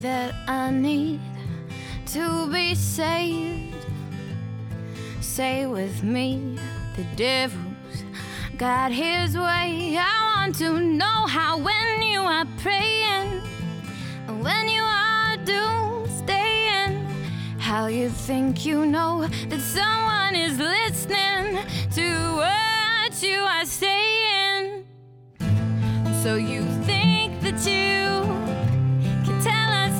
that I need to be saved. Say with me, the devil's got his way. I want to know how when you are praying, when you are staying, how you think you know that someone is listening to what you are saying. So you think that you